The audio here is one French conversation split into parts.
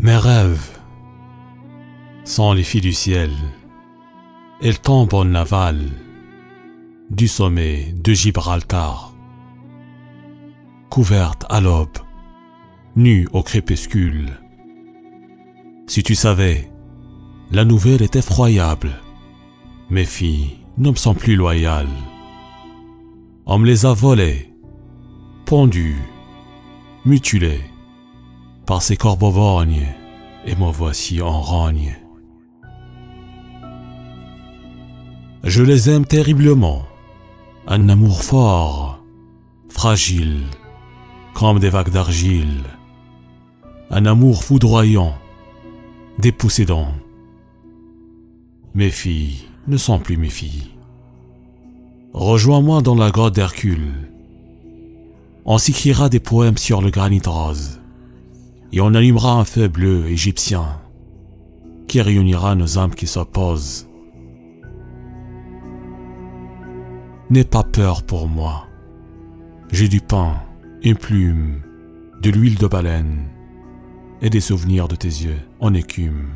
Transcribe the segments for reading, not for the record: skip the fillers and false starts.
Mes rêves sont les filles du ciel. Elles tombent en aval du sommet de Gibraltar. Couvertes à l'aube, nues au crépuscule. Si tu savais, la nouvelle est effroyable. Mes filles ne me sont plus loyales. On me les a volées, pendues, mutilées par ces corbeaux-borgnes, et me voici en rogne. Je les aime terriblement, un amour fort, fragile, comme des vagues d'argile, un amour foudroyant, dépossédant. Mes filles ne sont plus mes filles. Rejoins-moi dans la grotte d'Hercule. On s'écrira des poèmes sur le granit rose, et on allumera un feu bleu égyptien qui réunira nos âmes qui s'opposent. N'aie pas peur pour moi. J'ai du pain, une plume, de l'huile de baleine et des souvenirs de tes yeux en écume.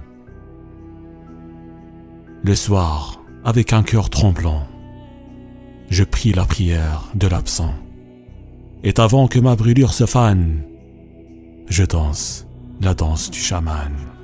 Le soir, avec un cœur tremblant, je prie la prière de l'absent. Et avant que ma brûlure se fane, je danse la danse du chaman.